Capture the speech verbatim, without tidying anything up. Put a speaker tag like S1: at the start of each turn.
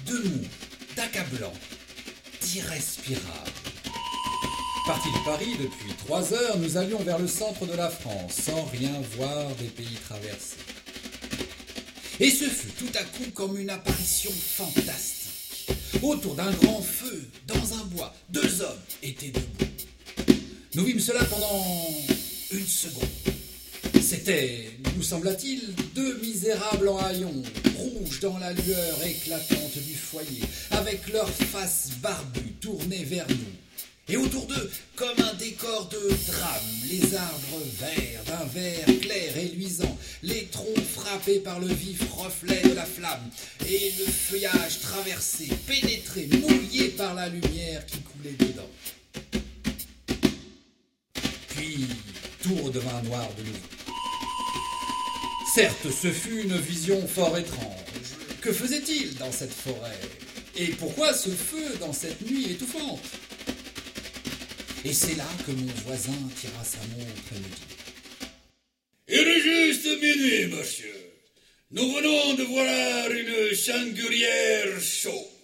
S1: de mou, d'accablant, d'irrespirable. Partis de Paris depuis trois heures, nous allions vers le centre de la France, sans rien voir des pays traversés. Et ce fut tout à coup comme une apparition fantastique. Autour d'un grand feu, dans un bois, deux hommes étaient debout. Nous vîmes cela pendant une seconde. C'étaient, nous sembla-t-il, deux misérables en haillons, rouges dans la lueur éclatante du foyer, avec leurs faces barbues tournées vers nous. Et autour d'eux, comme un décor de drame, les arbres verts d'un vert clair et luisant, les troncs frappés par le vif reflet de la flamme, et le feuillage traversé, pénétré, mouillé par la lumière qui coulait dedans. Puis, tout redevint noir de nouveau. Certes, ce fut une vision fort étrange. Que faisait-il dans cette forêt? Et pourquoi ce feu dans cette nuit étouffante? Et c'est là que mon voisin tira sa montre et me dit:
S2: « Il est juste minuit, monsieur. Nous venons de voir une sanglière chaude.